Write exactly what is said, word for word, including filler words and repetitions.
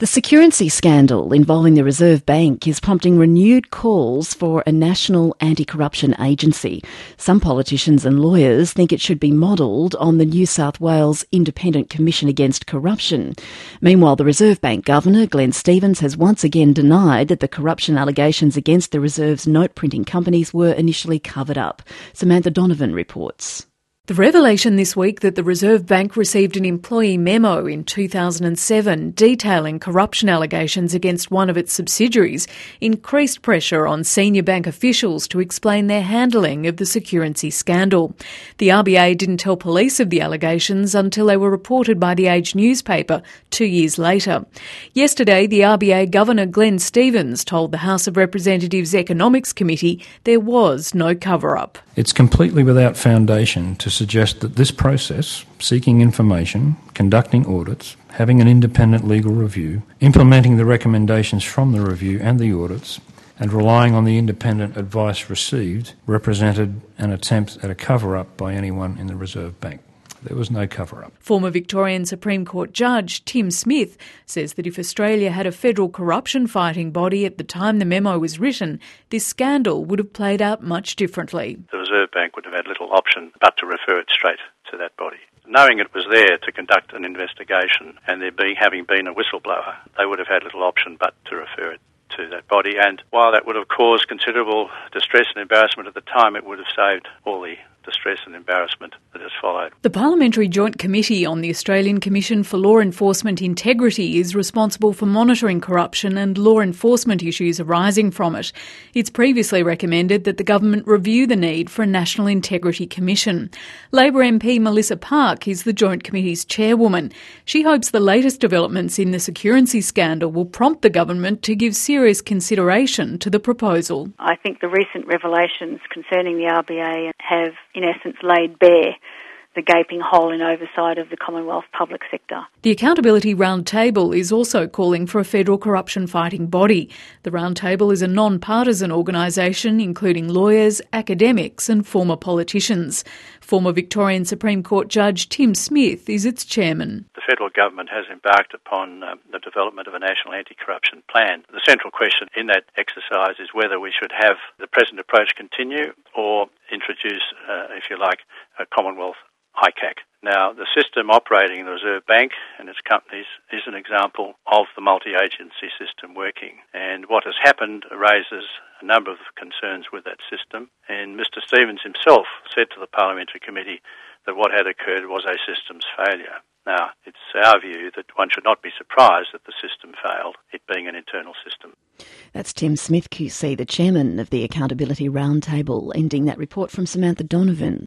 The security scandal involving the Reserve Bank is prompting renewed calls for a national anti-corruption agency. Some politicians and lawyers think it should be modelled on the New South Wales Independent Commission Against Corruption. Meanwhile, the Reserve Bank Governor, Glenn Stevens, has once again denied that the corruption allegations against the Reserve's note-printing companies were initially covered up. Samantha Donovan reports. The revelation this week that the Reserve Bank received an employee memo in two thousand seven detailing corruption allegations against one of its subsidiaries increased pressure on senior bank officials to explain their handling of the security scandal. The R B A didn't tell police of the allegations until they were reported by the Age newspaper two years later. Yesterday, the R B A Governor Glenn Stevens told the House of Representatives Economics Committee there was no cover-up. It's completely without foundation to suggest that this process, seeking information, conducting audits, having an independent legal review, implementing the recommendations from the review and the audits, and relying on the independent advice received, represented an attempt at a cover-up by anyone in the Reserve Bank. There was no cover-up. Former Victorian Supreme Court Judge Tim Smith says that if Australia had a federal corruption fighting body at the time the memo was written, this scandal would have played out much differently. The Reserve Bank would have had little option but to refer it straight to that body. Knowing it was there to conduct an investigation and there being, having been a whistleblower, they would have had little option but to refer it to that body. And while that would have caused considerable distress and embarrassment at the time, it would have saved all the distress and embarrassment that has followed. The Parliamentary Joint Committee on the Australian Commission for Law Enforcement Integrity is responsible for monitoring corruption and law enforcement issues arising from it. It's previously recommended that the government review the need for a National Integrity Commission. Labor M P Melissa Park is the Joint Committee's chairwoman. She hopes the latest developments in the security scandal will prompt the government to give serious consideration to the proposal. I think the recent revelations concerning the R B A have in essence laid bare the gaping hole in oversight of the Commonwealth public sector. The Accountability Roundtable is also calling for a federal corruption fighting body. The Roundtable is a non-partisan organisation including lawyers, academics and former politicians. Former Victorian Supreme Court Judge Tim Smith is its chairman. The federal government has embarked upon um, the development of a national anti-corruption plan. The central question in that exercise is whether we should have the present approach continue or introduce, uh, if you like, a Commonwealth I C A C. Now, the system operating in the Reserve Bank and its companies is an example of the multi-agency system working. And what has happened raises a number of concerns with that system. And Mr Stevens himself said to the Parliamentary Committee that what had occurred was a systems failure. Now, it's our view that one should not be surprised that the system failed, it being an internal system. That's Tim Smith Q C, the chairman of the Accountability Roundtable, ending that report from Samantha Donovan.